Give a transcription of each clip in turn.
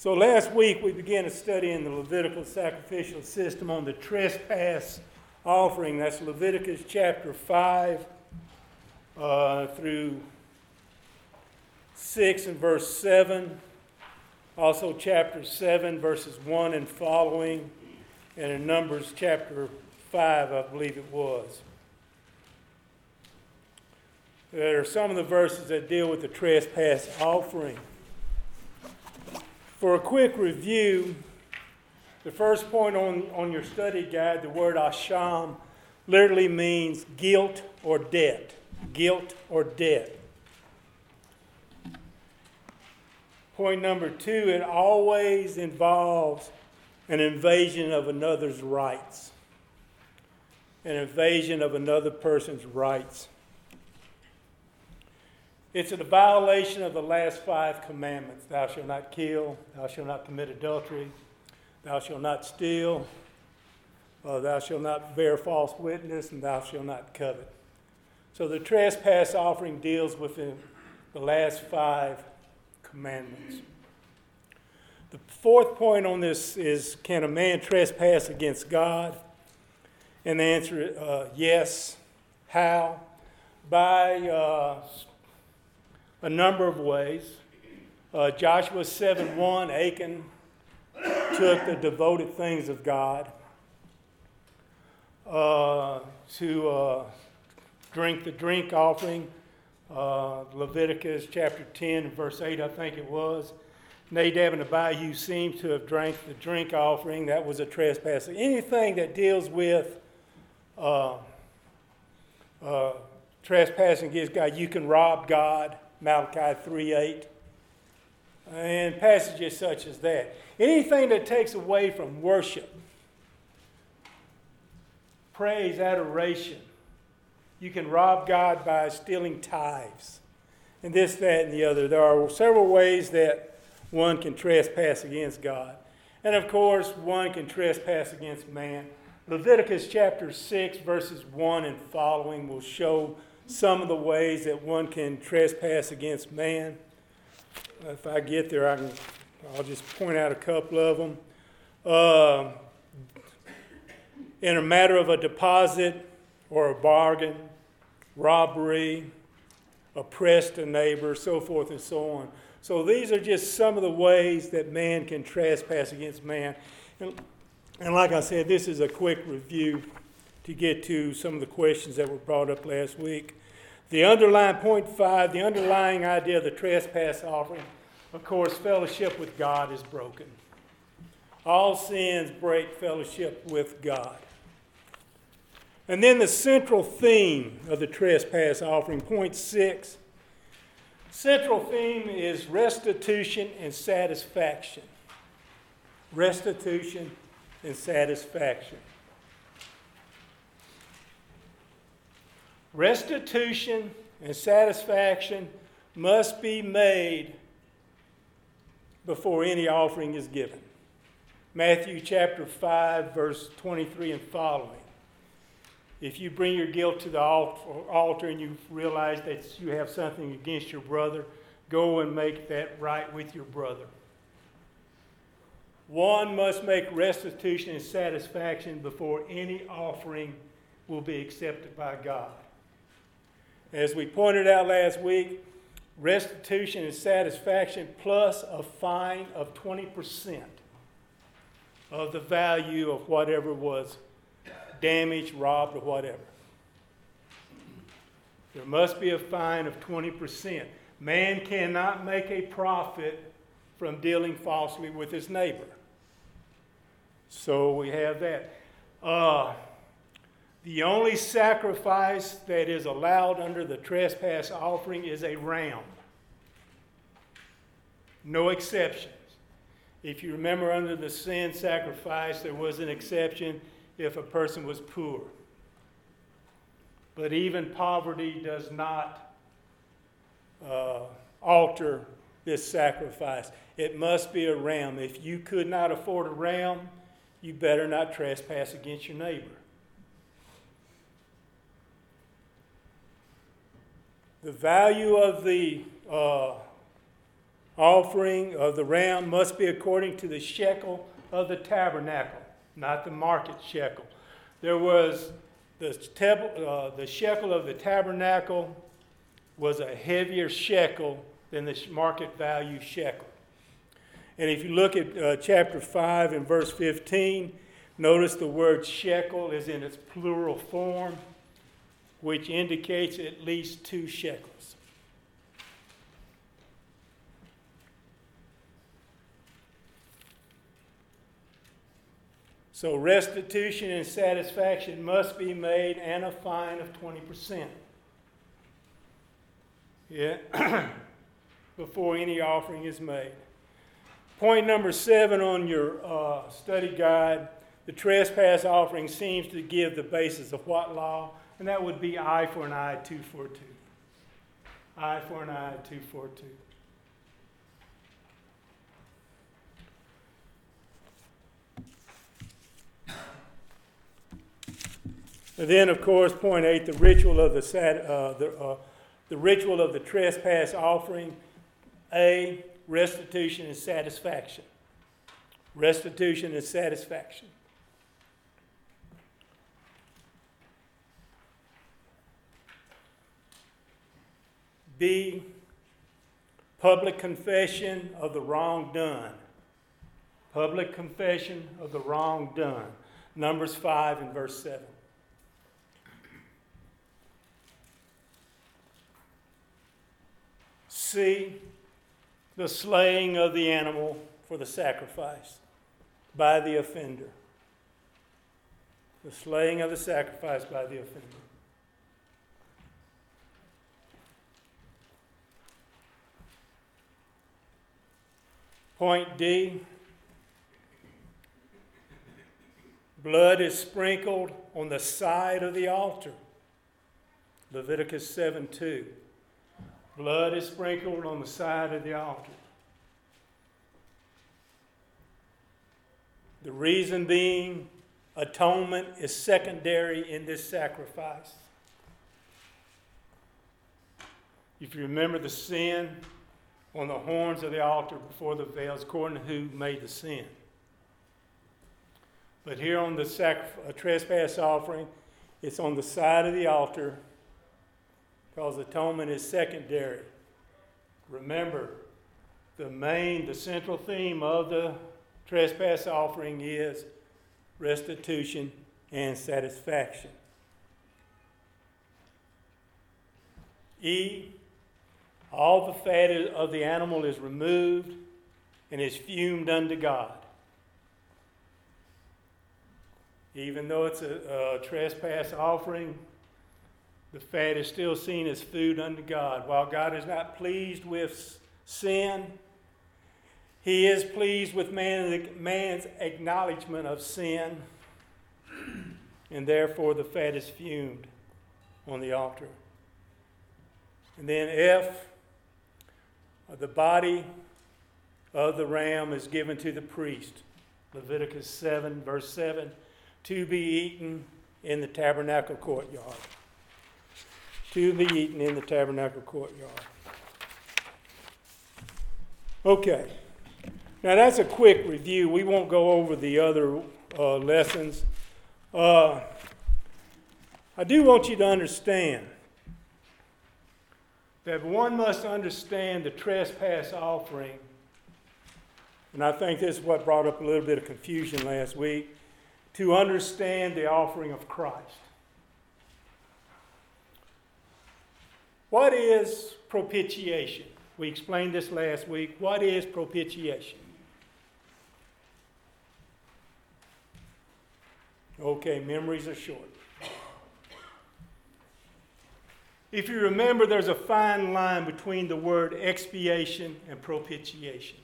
So last week we began a study in the Levitical sacrificial system on the trespass offering. That's Leviticus chapter 5 through 6 and verse 7. Also chapter 7 verses 1 and following. And in Numbers chapter 5, I believe it was. There are some of the verses that deal with the trespass offering. For a quick review, the first point on your study guide, the word asham, literally means guilt or debt. Guilt or debt. Point number 2, it always involves an invasion of another's rights. An invasion of another person's rights. It's a violation of the last 5 commandments. Thou shalt not kill, thou shalt not commit adultery, thou shalt not steal, thou shalt not bear false witness, and thou shalt not covet. So the trespass offering deals with the last 5 commandments. The fourth point on this is, can a man trespass against God? And the answer is yes. How? By a number of ways. Joshua 7:1, Achan took the devoted things of God to drink the drink offering. Leviticus chapter 10, verse 8, I think it was. Nadab and Abihu seem to have drank the drink offering. That was a trespass. Anything that deals with trespassing against God, you can rob God. Malachi 3:8, and passages such as that. Anything that takes away from worship, praise, adoration, you can rob God by stealing tithes, and this, that, and the other. There are several ways that one can trespass against God. And of course, one can trespass against man. Leviticus chapter 6, verses 1 and following will show some of the ways that one can trespass against man. If I get there, I'll just point out a couple of them. In a matter of a deposit or a bargain, robbery, oppressed a neighbor, so forth and so on. So these are just some of the ways that man can trespass against man. And like I said, this is a quick review to get to some of the questions that were brought up last week. The underlying point 5, the underlying idea of the trespass offering, of course, fellowship with God is broken. All sins break fellowship with God. And then the central theme of the trespass offering, point 6, central theme is restitution and satisfaction. Restitution and satisfaction. Restitution and satisfaction must be made before any offering is given. Matthew chapter 5, verse 23 and following. If you bring your guilt to the altar and you realize that you have something against your brother, go and make that right with your brother. One must make restitution and satisfaction before any offering will be accepted by God. As we pointed out last week, restitution and satisfaction plus a fine of 20% of the value of whatever was damaged, robbed, or whatever. There must be a fine of 20%. Man cannot make a profit from dealing falsely with his neighbor. So we have that. The only sacrifice that is allowed under the trespass offering is a ram. No exceptions. If you remember, under the sin sacrifice, there was an exception if a person was poor. But even poverty does not alter this sacrifice. It must be a ram. If you could not afford a ram, you better not trespass against your neighbor. The value of the offering of the ram must be according to the shekel of the tabernacle, not the market shekel. There was the shekel of the tabernacle was a heavier shekel than the market value shekel. And if you look at chapter 5 and verse 15, notice the word shekel is in its plural form, which indicates at least 2 shekels. So restitution and satisfaction must be made, and a fine of 20%. Yeah, before any offering is made. Point number 7 on your study guide, the trespass offering seems to give the basis of what law? And that would be eye for an eye, tooth for a tooth. Eye for an eye, tooth for a tooth. And then, of course, point 8, the ritual of the ritual of the trespass offering. A, restitution and satisfaction. Restitution and satisfaction. B, public confession of the wrong done. Public confession of the wrong done. Numbers 5 and verse 7. C, the slaying of the animal for the sacrifice by the offender. The slaying of the sacrifice by the offender. Point D, blood is sprinkled on the side of the altar. Leviticus 7:2. Blood is sprinkled on the side of the altar. The reason being, atonement is secondary in this sacrifice. If you remember the sin on the horns of the altar before the veils, according to who made the sin. But here on the trespass offering, it's on the side of the altar, because atonement is secondary. Remember, the central theme of the trespass offering is restitution and satisfaction. E, all the fat of the animal is removed and is fumed unto God. Even though it's a trespass offering, the fat is still seen as food unto God. While God is not pleased with sin, He is pleased with man's acknowledgement of sin, and therefore the fat is fumed on the altar. And then F, the body of the ram is given to the priest. Leviticus 7, verse 7, to be eaten in the tabernacle courtyard. To be eaten in the tabernacle courtyard. Okay. Now that's a quick review. We won't go over the other lessons. I do want you to understand that one must understand the trespass offering, and I think this is what brought up a little bit of confusion last week, to understand the offering of Christ. What is propitiation? We explained this last week. What is propitiation? Okay, memories are short. If you remember, there's a fine line between the word expiation and propitiation.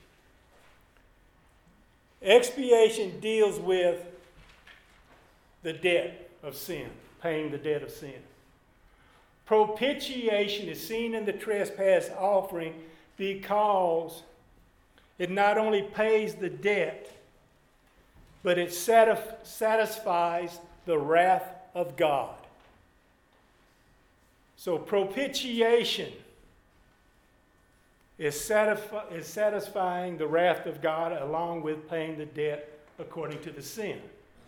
Expiation deals with the debt of sin, paying the debt of sin. Propitiation is seen in the trespass offering because it not only pays the debt, but it satisfies the wrath of God. So propitiation is satisfying the wrath of God along with paying the debt according to the sin.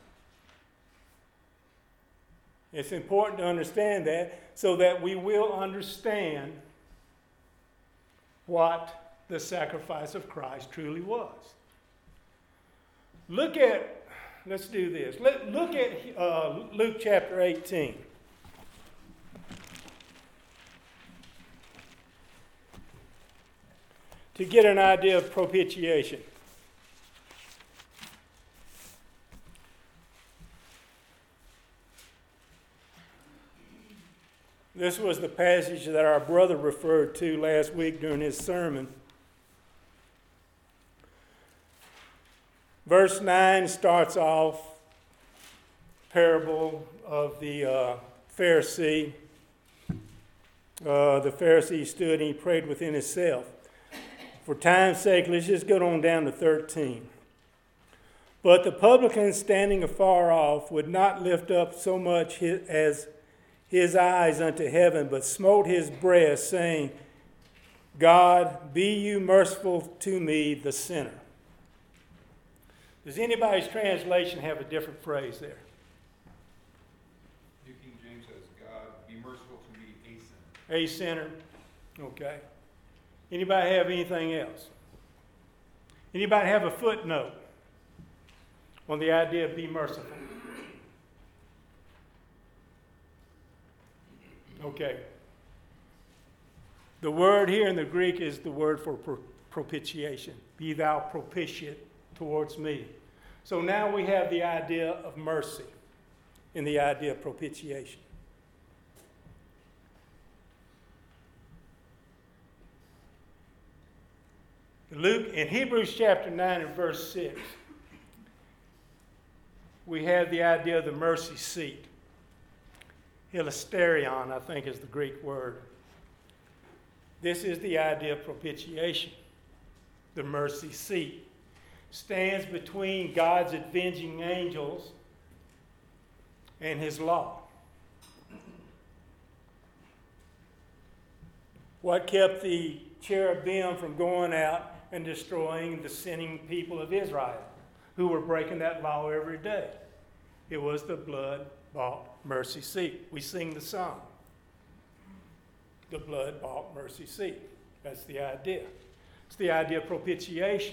It's important to understand that so that we will understand what the sacrifice of Christ truly was. Let's do this. Look at Luke chapter 18. To get an idea of propitiation. This was the passage that our brother referred to last week during his sermon. Verse 9 starts off parable of the Pharisee. The Pharisee stood and he prayed within himself. For time's sake, let's just go on down to 13. But the publican standing afar off would not lift up so much as his eyes unto heaven, but smote his breast, saying, God, be you merciful to me, the sinner. Does anybody's translation have a different phrase there? New King James says, God, be merciful to me, a sinner. A sinner. Okay. Anybody have anything else? Anybody have a footnote on the idea of be merciful? Okay. The word here in the Greek is the word for propitiation. Be thou propitiate towards me. So now we have the idea of mercy in the idea of propitiation. In Hebrews chapter 9 and verse 6, we have the idea of the mercy seat. Hilasterion, I think, is the Greek word. This is the idea of propitiation. The mercy seat stands between God's avenging angels and his law. What kept the cherubim from going out and destroying the sinning people of Israel who were breaking that law every day? It was the blood-bought mercy seat. We sing the song. The blood-bought mercy seat. That's the idea. It's the idea of propitiation.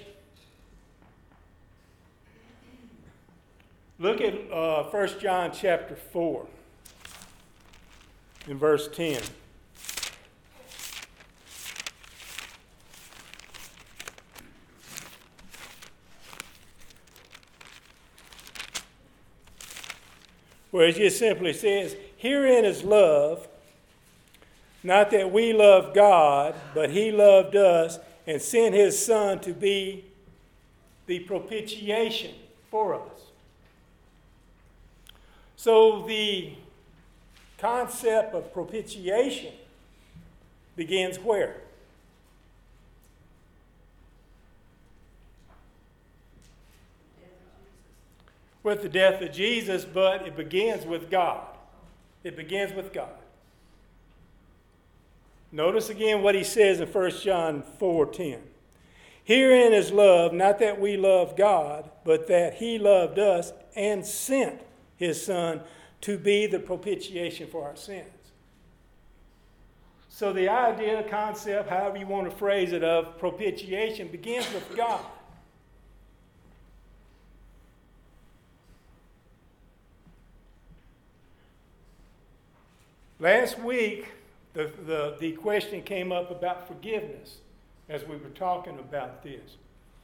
Look at 1 John chapter 4 in verse 10. Where it just simply says, herein is love, not that we love God, but he loved us and sent his Son to be the propitiation for us. So the concept of propitiation begins where? With the death of Jesus, but it begins with God. It begins with God. Notice again what he says in 1 John 4:10. Herein is love, not that we love God, but that he loved us and sent his Son to be the propitiation for our sins. So the idea, concept, however you want to phrase it, of propitiation begins with God. Last week, the question came up about forgiveness as we were talking about this.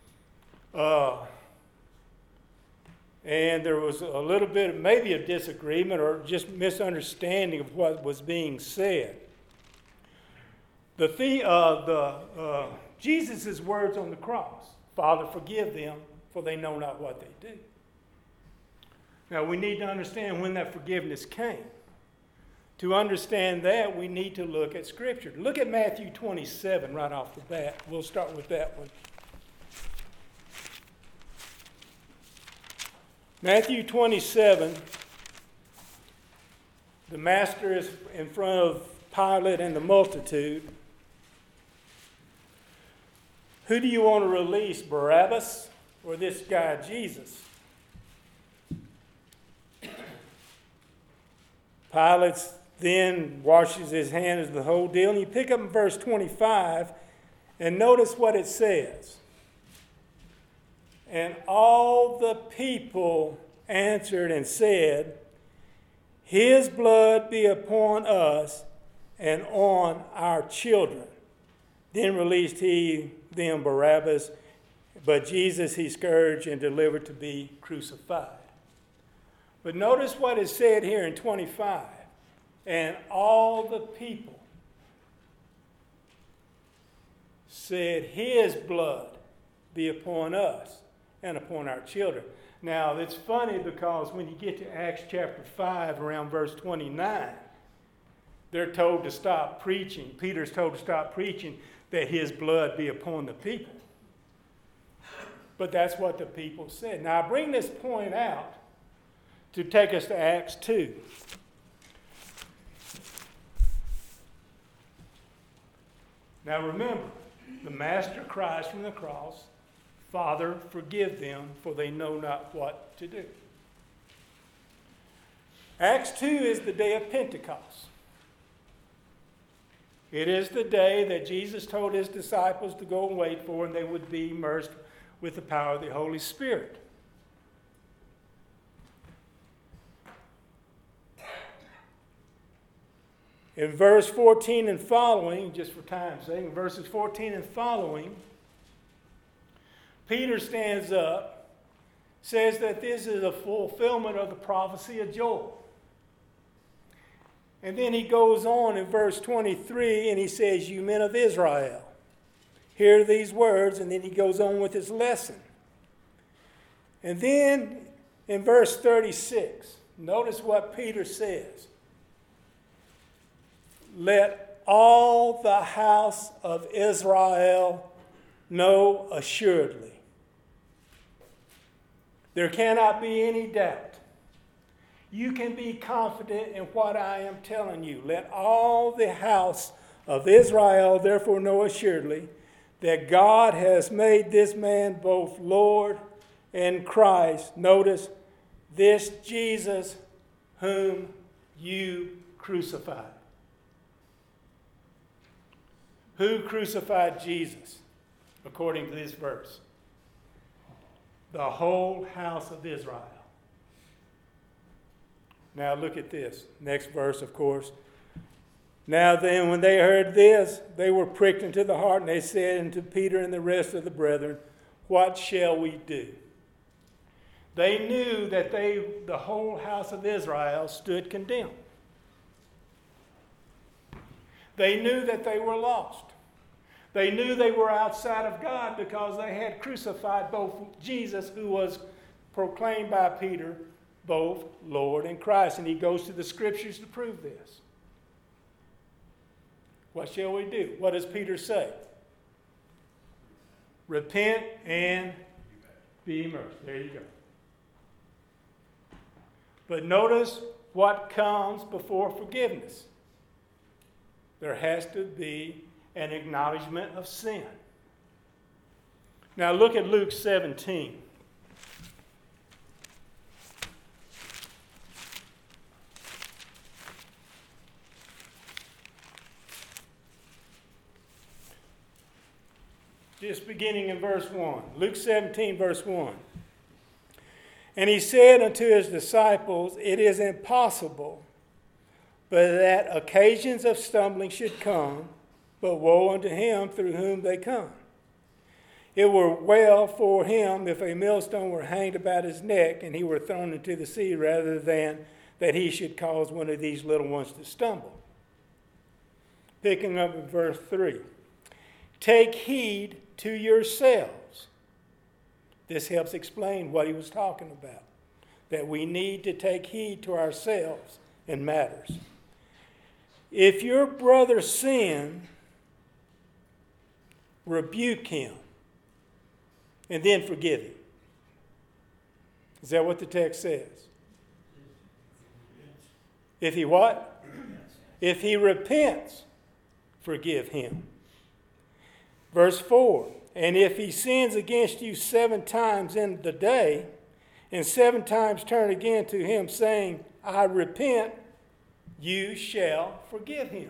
And there was a little bit of maybe a disagreement or just misunderstanding of what was being said. Jesus' words on the cross, Father, forgive them, for they know not what they do. Now, we need to understand when that forgiveness came. To understand that, we need to look at Scripture. Look at Matthew 27 right off the bat. We'll start with that one. Matthew 27, the master is in front of Pilate and the multitude. Who do you want to release, Barabbas or this guy, Jesus? Pilate then washes his hands of the whole deal. And you pick up in verse 25 and notice what it says. And all the people answered and said, His blood be upon us and on our children. Then released he them Barabbas, but Jesus he scourged and delivered to be crucified. But notice what is said here in 25. And all the people said, His blood be upon us and upon our children. Now, it's funny because when you get to Acts chapter 5, around verse 29, they're told to stop preaching. Peter's told to stop preaching that his blood be upon the people. But that's what the people said. Now, I bring this point out to take us to Acts 2. Now, remember, the Master cries from the cross, Father, forgive them, for they know not what to do. Acts 2 is the day of Pentecost. It is the day that Jesus told his disciples to go and wait for, and they would be immersed with the power of the Holy Spirit. In verse 14 and following, just for time's sake, in verses 14 and following, Peter stands up, says that this is a fulfillment of the prophecy of Joel. And then he goes on in verse 23 and he says, You men of Israel, hear these words, and then he goes on with his lesson. And then in verse 36, notice what Peter says. Let all the house of Israel know assuredly. There cannot be any doubt. You can be confident in what I am telling you. Let all the house of Israel therefore know assuredly that God has made this man both Lord and Christ. Notice, this Jesus whom you crucified. Who crucified Jesus, according to this verse? The whole house of Israel. Now look at this. Next verse, of course. Now then, when they heard this, they were pricked into the heart, and they said unto Peter and the rest of the brethren, What shall we do? They knew that the whole house of Israel stood condemned. They knew that they were lost. They knew they were outside of God because they had crucified both Jesus, who was proclaimed by Peter, both Lord and Christ. And he goes to the scriptures to prove this. What shall we do? What does Peter say? Repent and be immersed. There you go. But notice what comes before forgiveness. There has to be an acknowledgement of sin. Now look at Luke 17. Just beginning in verse 1. Luke 17, verse 1. And he said unto his disciples, It is impossible, but that occasions of stumbling should come, but woe unto him through whom they come. It were well for him if a millstone were hanged about his neck, and he were thrown into the sea, rather than that he should cause one of these little ones to stumble. Picking up in verse 3. Take heed to yourselves. This helps explain what he was talking about. That we need to take heed to ourselves in matters. If your brother sin, rebuke him and then forgive him. Is that what the text says? If he what? If he repents, forgive him. Verse 4, And if he sins against you 7 times in the day, and 7 times turn again to him, saying, I repent, you shall forgive him.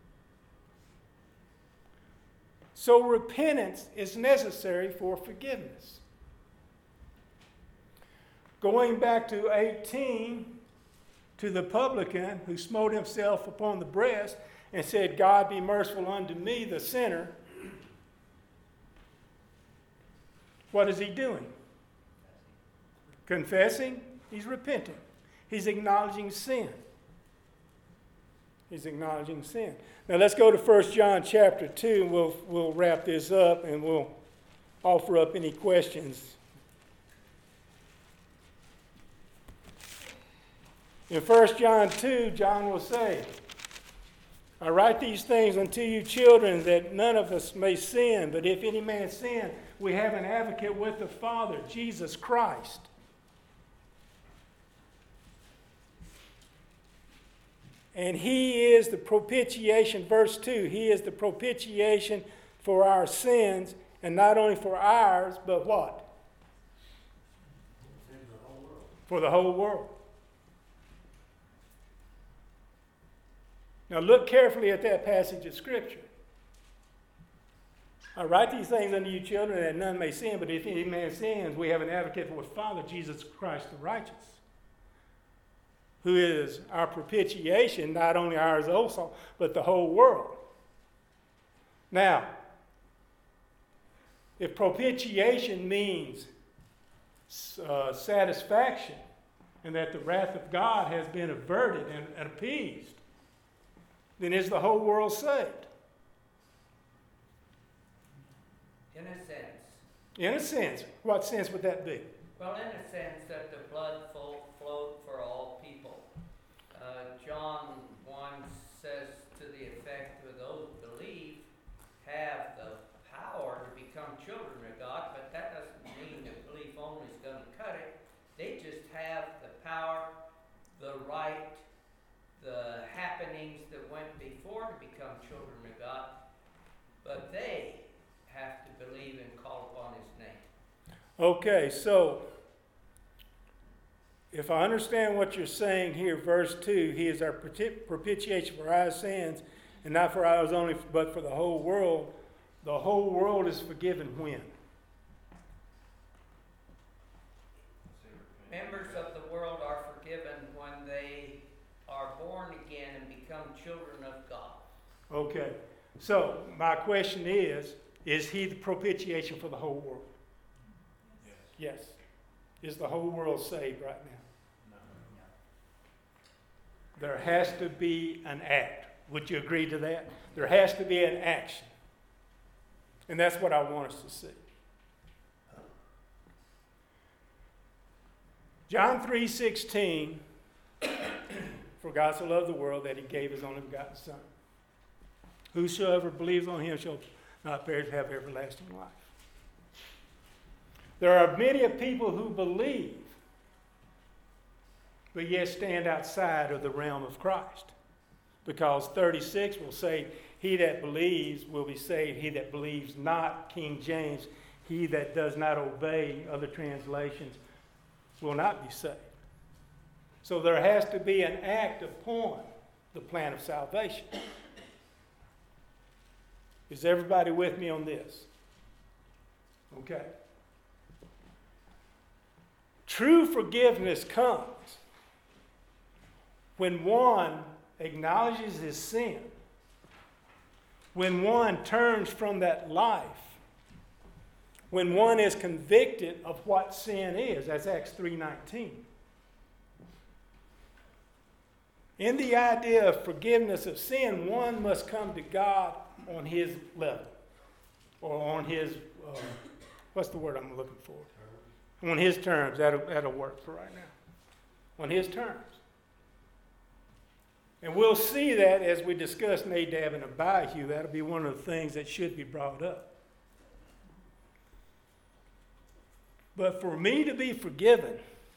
So repentance is necessary for forgiveness. Going back to 18, to the publican who smote himself upon the breast and said, God be merciful unto me, the sinner. What is he doing? Confessing. He's repenting. He's acknowledging sin. He's acknowledging sin. Now let's go to 1 John chapter 2, and we'll wrap this up, and we'll offer up any questions. In 1 John 2, John will say, I write these things unto you, children, that none of us may sin. But if any man sin, we have an advocate with the Father, Jesus Christ. And he is the propitiation, verse 2, he is the propitiation for our sins, and not only for ours, but what? For the whole world. Now look carefully at that passage of Scripture. I write these things unto you, children, that none may sin, but if any man sins, we have an advocate with the Father, Jesus Christ the righteous, who is our propitiation, not only ours also, but the whole world. Now, if propitiation means satisfaction, and that the wrath of God has been averted and appeased, then is the whole world saved? In a sense. In a sense. What sense would that be? Well, in a sense that the blood flowed for all people. John 1 says to the effect that those who believe have the power to become children of God, but that doesn't mean that belief only is going to cut it. They just have the power, the right, the happenings that went before to become children of God, but they have to believe and call upon his name. Okay, so if I understand what you're saying here, verse 2, he is our propitiation for our sins, and not for ours only, but for the whole world. The whole world is forgiven when? Members of the world are forgiven when they are born again and become children of God. Okay, so my question is he the propitiation for the whole world? Yes. Yes. Is the whole world saved right now? No. There has to be an act. Would you agree to that? There has to be an action. And that's what I want us to see. John 3:16, for God so loved the world that he gave his only begotten Son. Whosoever believes on him shall not perish but have everlasting life. There are many people who believe, but yet stand outside of the realm of Christ. Because 36 will say, he that believes will be saved, he that believes not, King James, he that does not obey, other translations, will not be saved. So there has to be an act upon the plan of salvation. Is everybody with me on this? Okay. True forgiveness comes when one acknowledges his sin, when one turns from that life, when one is convicted of what sin is. That's Acts 3:19. In the idea of forgiveness of sin, one must come to God on his level, or on his, what's the word I'm looking for? On his terms. That'll work for right now. On his terms. And we'll see that as we discuss Nadab and Abihu. That'll be one of the things that should be brought up. But for me to be forgiven,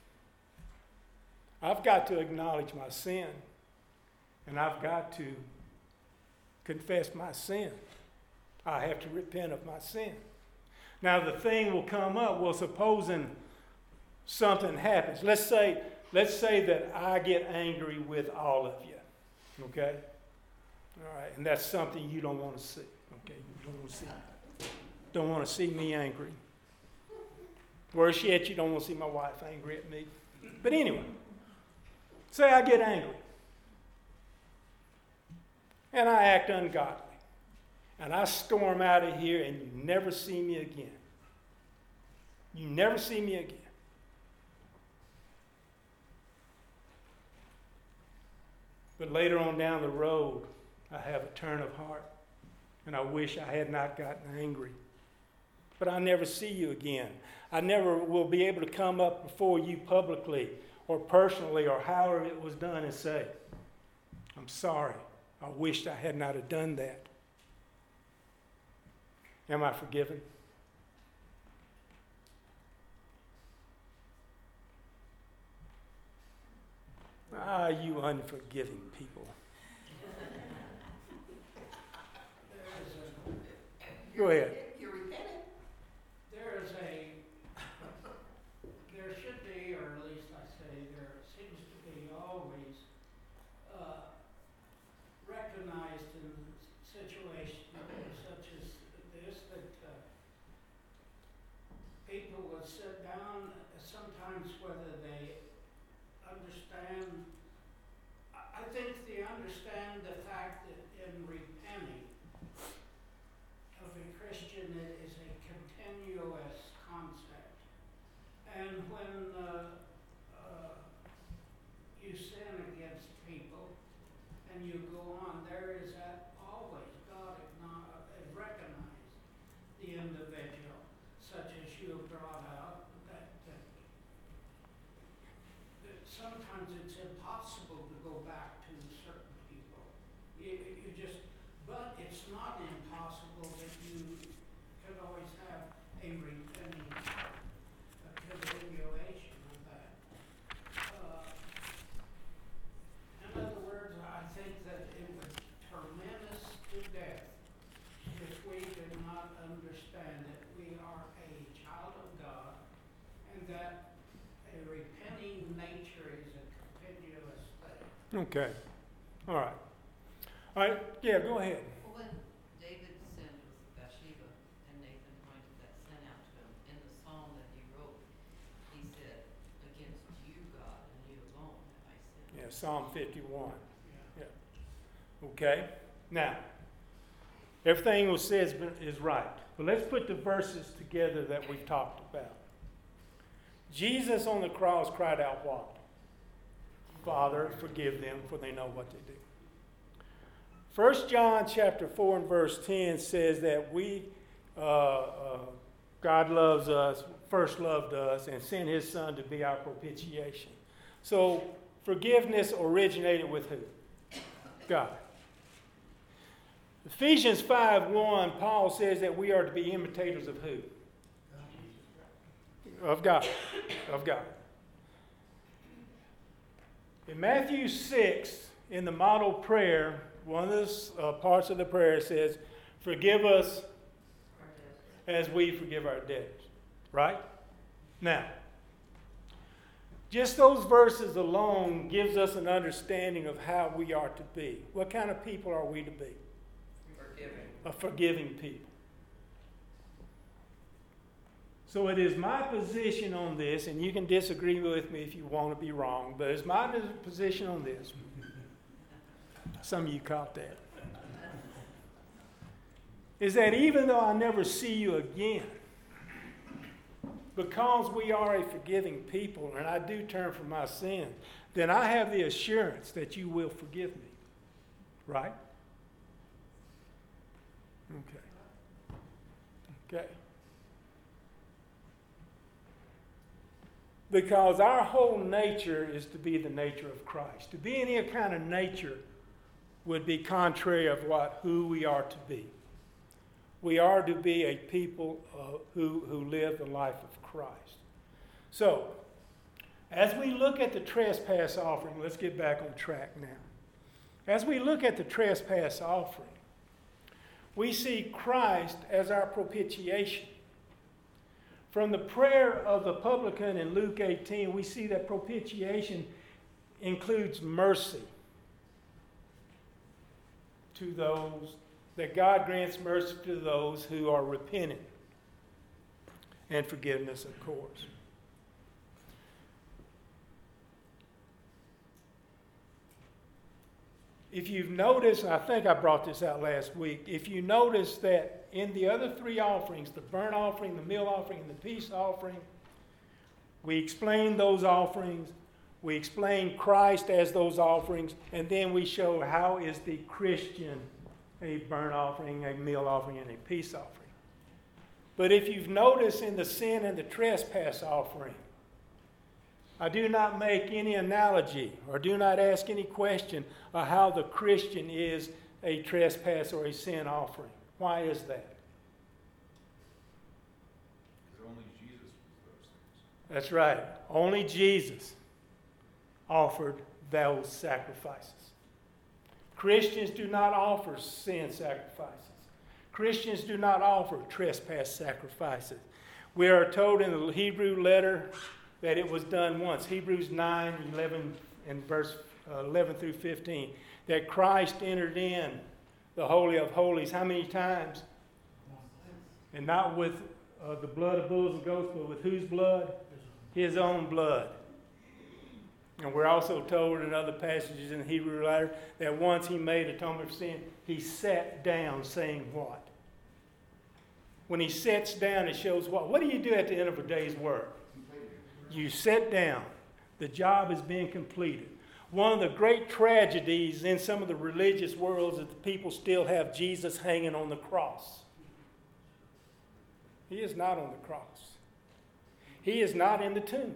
I've got to acknowledge my sin. And I've got to confess my sin. I have to repent of my sin. Now the thing will come up, well, supposing something happens. Let's say that I get angry with all of you. Okay? All right, and that's something you don't want to see. Okay, you don't want to see me angry. Worse yet, you don't want to see my wife angry at me. But anyway, say I get angry. And I act ungodly. And I storm out of here and you never see me again. You never see me again. But later on down the road, I have a turn of heart. And I wish I had not gotten angry. But I never see you again. I never will be able to come up before you publicly or personally or however it was done and say, I'm sorry. I wished I had not have done that. Am I forgiven? Ah, you unforgiving people. Go ahead. There should be, or at least I say, there seems to be always recognized in situations such as this that people would sit down, sometimes whether they understand. I think they understand the fact that in repenting of a Christian, it is a continuous concept. And when you sin against people and you go on, there is always God recognize the individual, such as you have brought out, that sometimes it's impossible to go back to certain people. You just, but it's not impossible that you can always have a repenting heart, a continuation of that. In other words, I think that it would torment us to death if we did not understand that we are a child of God and that a repenting nature is a continuous thing. Okay. All right. All right. Yeah, go ahead. Well, when David sinned with Bathsheba and Nathan pointed that sin out to him, in the psalm that he wrote, he said, against you, God, and you alone have I sinned. Yeah, Psalm 51. Yeah. Okay. Now, everything was said is right. But let's put the verses together that we've talked about. Jesus on the cross cried out what? Father, forgive them, for they know what they do. 1 John chapter 4 and verse 10 says that God loves us, first loved us, and sent his Son to be our propitiation. So forgiveness originated with who? God. Ephesians 5:1, Paul says that we are to be imitators of who? Of God. Of God. In Matthew 6, in the model prayer, one of the parts of the prayer says, forgive us as we forgive our debtors. Right? Now, just those verses alone gives us an understanding of how we are to be. What kind of people are we to be? Forgiving. A forgiving people. So it is my position on this, and you can disagree with me if you want to be wrong, but it's my position on this. Some of you caught that. Is that even though I never see you again, because we are a forgiving people and I do turn from my sin, then I have the assurance that you will forgive me. Right? Okay. Because our whole nature is to be the nature of Christ. To be any kind of nature would be contrary of who we are to be. We are to be a people who live the life of Christ. So, as we look at the trespass offering, let's get back on track now. As we look at the trespass offering, we see Christ as our propitiation. From the prayer of the publican in Luke 18, we see that propitiation includes mercy to those, that God grants mercy to those who are repentant, and forgiveness, of course. If you've noticed, and I think I brought this out last week, if you notice that in the other three offerings, the burnt offering, the meal offering, and the peace offering, we explain those offerings, we explain Christ as those offerings, and then we show how is the Christian a burnt offering, a meal offering, and a peace offering. But if you've noticed in the sin and the trespass offering, I do not make any analogy or do not ask any question of how the Christian is a trespass or a sin offering. Why is that? Because only Jesus was those things. That's right. Only Jesus offered those sacrifices. Christians do not offer sin sacrifices. Christians do not offer trespass sacrifices. We are told in the Hebrew letter that it was done once. Hebrews 9, 11, and verse 11 through 15. That Christ entered in the Holy of Holies how many times? And not with the blood of bulls and goats, but with whose blood? His own blood. And we're also told in other passages in the Hebrew letter that once he made atonement for sin, he sat down saying what? When he sits down, it shows what? What do you do at the end of a day's work? You sit down. The job is being completed. One of the great tragedies in some of the religious worlds is that the people still have Jesus hanging on the cross. He is not on the cross. He is not in the tomb.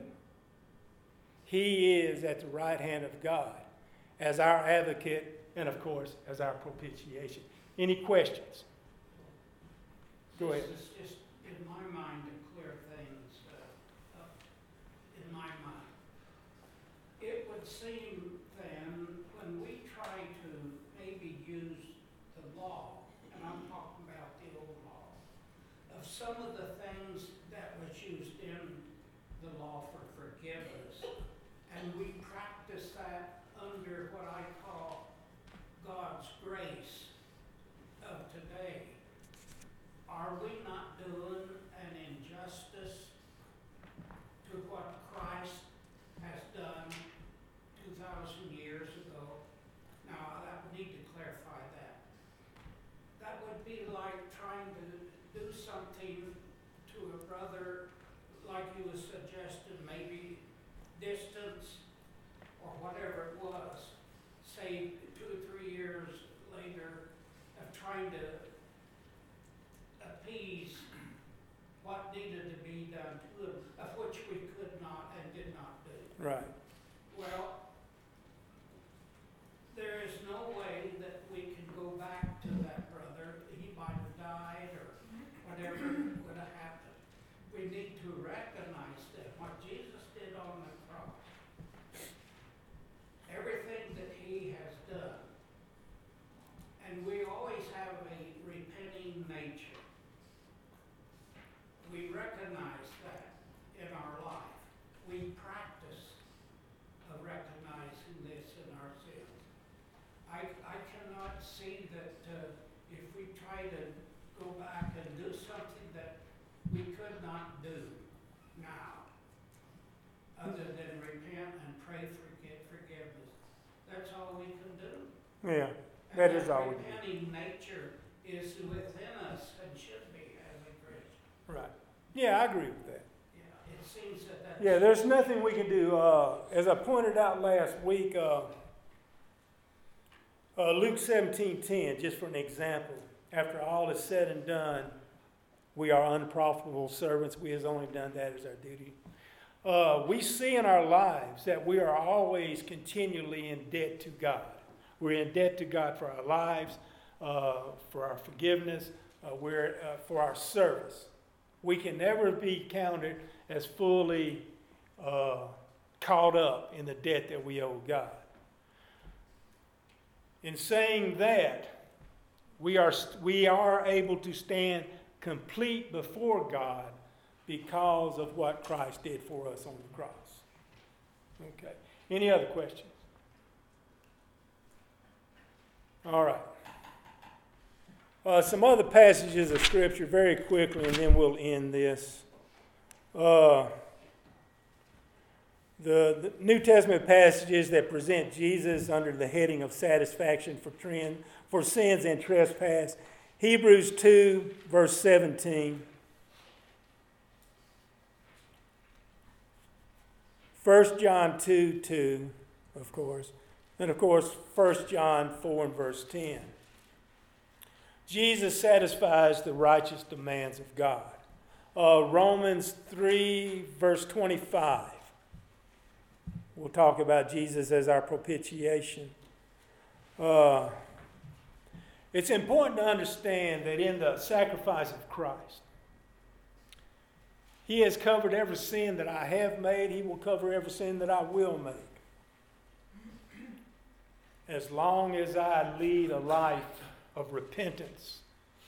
He is at the right hand of God as our advocate and, of course, as our propitiation. Any questions? Go ahead. This is just, in my mind, to clear things up in my mind. It would seem then, when we try to maybe use the law, and I'm talking about the old law, of some of the things that was used in the law for forgiveness, and we practice that under what I call God's grace of today, are we not doing an injustice to what Christ has done 2,000 years ago? Now, I would need to clarify that. That would be like trying to do something to a brother, like you was suggesting, maybe distance or whatever it was, say 2 or 3 years later, of trying to appease what needed to be done to him, of which we could not and did not do. Right. Well, there is no way that we can go back to that brother. He might have died or whatever would have happened. We need to recognize that what Jesus did on the cross, everything that he has done, and we always have a repenting nature. We recognize that in our life. We practice of recognizing this in our sins. I cannot see that if we try to go back and do something that we could not do now, other than repent and pray for forgiveness. That's all we can do. Yeah, that is all we do. Repenting nature is within us and should be as a Christian. Right. Yeah, I agree with that. Yeah, it seems that that's... Yeah, there's nothing we can do. As I pointed out last week, Luke 17:10, just for an example, after all is said and done, we are unprofitable servants. We have only done that as our duty. We see in our lives that we are always continually in debt to God. We're in debt to God for our lives, for our forgiveness, for our service. We can never be counted as fully caught up in the debt that we owe God. In saying that, we are able to stand complete before God because of what Christ did for us on the cross. Okay. Any other questions? All right. Some other passages of Scripture very quickly, and then we'll end this. The New Testament passages that present Jesus under the heading of satisfaction for sins and trespass. Hebrews 2, verse 17. 1 John 2, 2, of course. And, of course, 1 John 4 and verse 10. Jesus satisfies the righteous demands of God. Romans 3, verse 25. We'll talk about Jesus as our propitiation. It's important to understand that in the sacrifice of Christ, He has covered every sin that I have made. He will cover every sin that I will make. As long as I lead a life of repentance.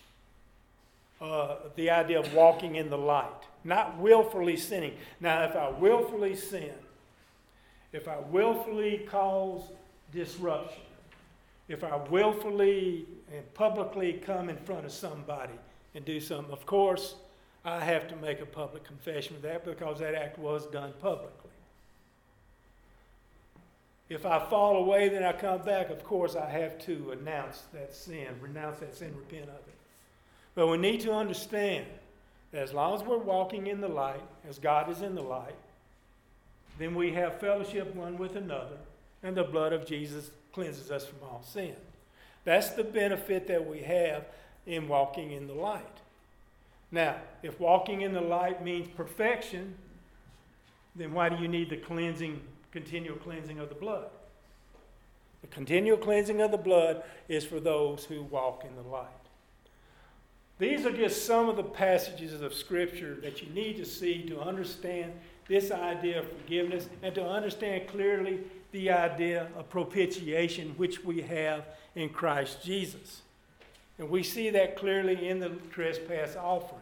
The idea of walking in the light. Not willfully sinning. Now, if I willfully sin, if I willfully cause disruption, if I willfully and publicly come in front of somebody and do something, of course, I have to make a public confession of that because that act was done publicly. If I fall away, then I come back, of course, I have to renounce that sin, repent of it. But we need to understand that as long as we're walking in the light, as God is in the light, then we have fellowship one with another, and the blood of Jesus cleanses us from all sin. That's the benefit that we have in walking in the light. Now, if walking in the light means perfection, then why do you need the continual cleansing of the blood? The continual cleansing of the blood is for those who walk in the light. These are just some of the passages of Scripture that you need to see to understand this idea of forgiveness and to understand clearly the idea of propitiation which we have in Christ Jesus. And we see that clearly in the trespass offering.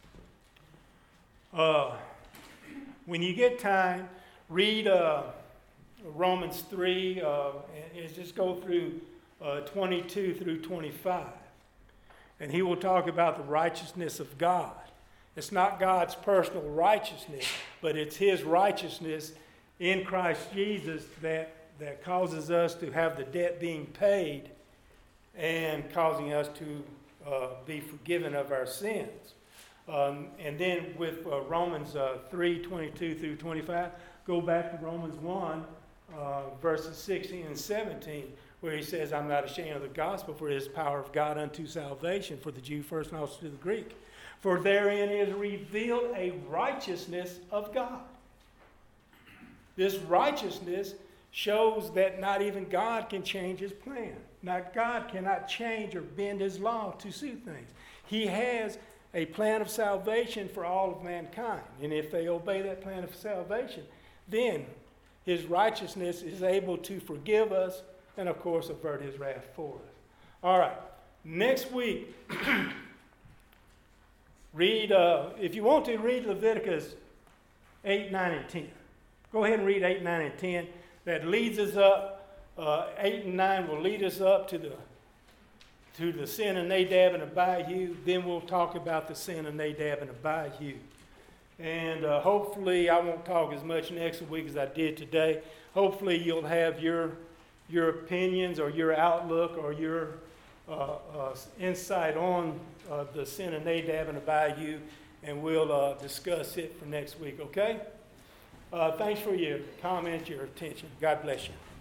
When you get time, read Romans 3 and just go through 22 through 25. And he will talk about the righteousness of God. It's not God's personal righteousness, but it's His righteousness in Christ Jesus that causes us to have the debt being paid and causing us to be forgiven of our sins. And then with Romans 3, 22 through 25, go back to Romans 1, verses 16 and 17, where he says, I'm not ashamed of the gospel, for it is power of God unto salvation, for the Jew first and also to the Greek. For therein is revealed a righteousness of God. This righteousness shows that not even God can change His plan. Not God cannot change or bend His law to suit things. He has a plan of salvation for all of mankind. And if they obey that plan of salvation, then His righteousness is able to forgive us and, of course, avert His wrath for us. All right. Next week, read, if you want to, read Leviticus 8, 9, and 10. Go ahead and read 8, 9, and 10. That leads us up. 8 and 9 will lead us up to the sin of Nadab and Abihu. Then we'll talk about the sin of Nadab and Abihu. And hopefully I won't talk as much next week as I did today. Hopefully you'll have your opinions or your outlook or your insight on the sin of Nadab and Abihu, and we'll discuss it for next week, okay? Thanks for your comments, your attention. God bless you.